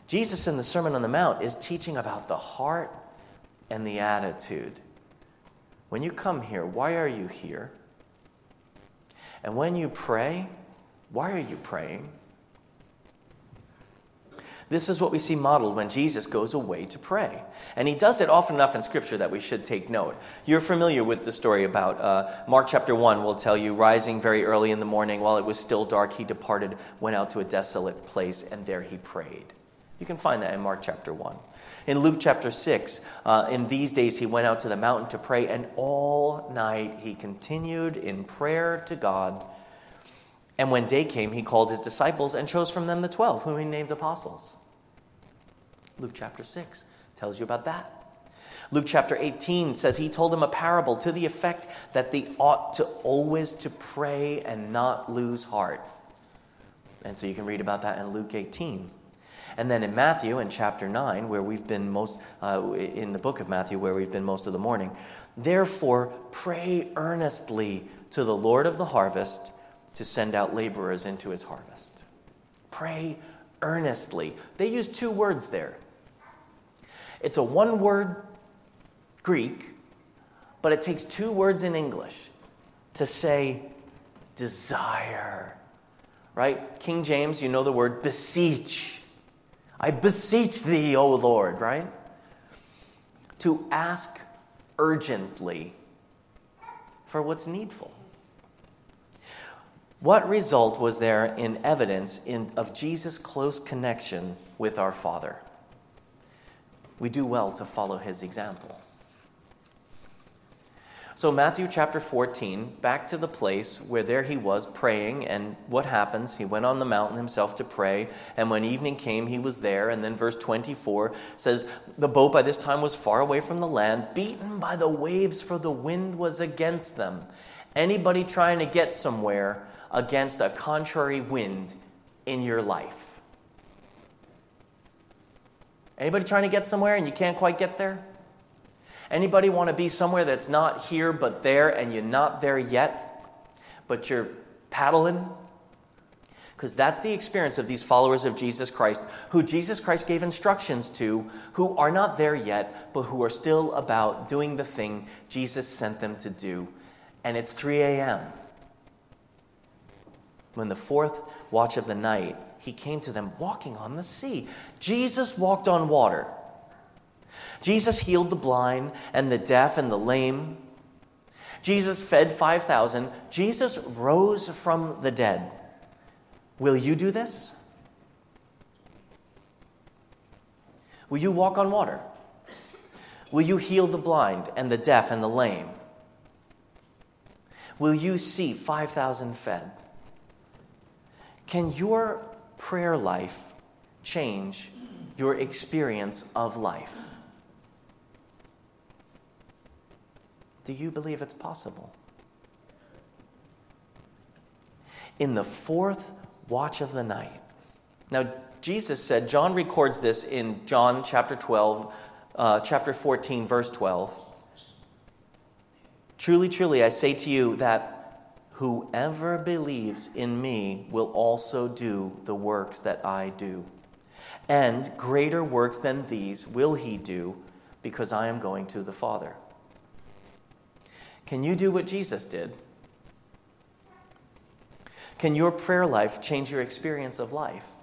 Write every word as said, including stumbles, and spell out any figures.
Jesus in the Sermon on the Mount is teaching about the heart and the attitude. When you come here, why are you here? And when you pray, why are you praying? This is what we see modeled when Jesus goes away to pray. And he does it often enough in Scripture that we should take note. You're familiar with the story about uh, Mark chapter one will tell you, rising very early in the morning while it was still dark, he departed, went out to a desolate place, and there he prayed. You can find that in Mark chapter one. In Luke chapter six, uh, in these days he went out to the mountain to pray, and all night he continued in prayer to God. And when day came, he called his disciples and chose from them the twelve, whom he named apostles. Luke chapter six tells you about that. Luke chapter eighteen says he told them a parable to the effect that they ought to always to pray and not lose heart. And so you can read about that in Luke eighteen. And then in Matthew, in chapter nine, where we've been most, uh, in the book of Matthew, where we've been most of the morning, therefore pray earnestly to the Lord of the harvest to send out laborers into his harvest. Pray earnestly. They use two words there. It's a one-word Greek, but it takes two words in English to say desire. Right? King James, you know the word beseech. I beseech thee, O Lord, right? To ask urgently for what's needful. What result was there in evidence in, of Jesus' close connection with our Father? We do well to follow his example. So Matthew chapter fourteen, back to the place where there he was praying, and what happens? He went on the mountain himself to pray, and when evening came, he was there. And then verse twenty-four says, the boat by this time was far away from the land, beaten by the waves, for the wind was against them. Anybody trying to get somewhere against a contrary wind in your life? Anybody trying to get somewhere and you can't quite get there? Anybody want to be somewhere that's not here but there, and you're not there yet, but you're paddling? Because that's the experience of these followers of Jesus Christ, who Jesus Christ gave instructions to, who are not there yet, but who are still about doing the thing Jesus sent them to do. And it's three a.m. When the fourth watch of the night, he came to them walking on the sea. Jesus walked on water. Jesus healed the blind and the deaf and the lame. Jesus fed five thousand. Jesus rose from the dead. Will you do this? Will you walk on water? Will you heal the blind and the deaf and the lame? Will you see five thousand fed? Can your prayer life change your experience of life? Do you believe it's possible? In the fourth watch of the night. Now, Jesus said, John records this in John chapter twelve, uh, chapter fourteen, verse twelve. Truly, truly, I say to you that whoever believes in me will also do the works that I do. And greater works than these will he do, because I am going to the Father. Can you do what Jesus did? Can your prayer life change your experience of life?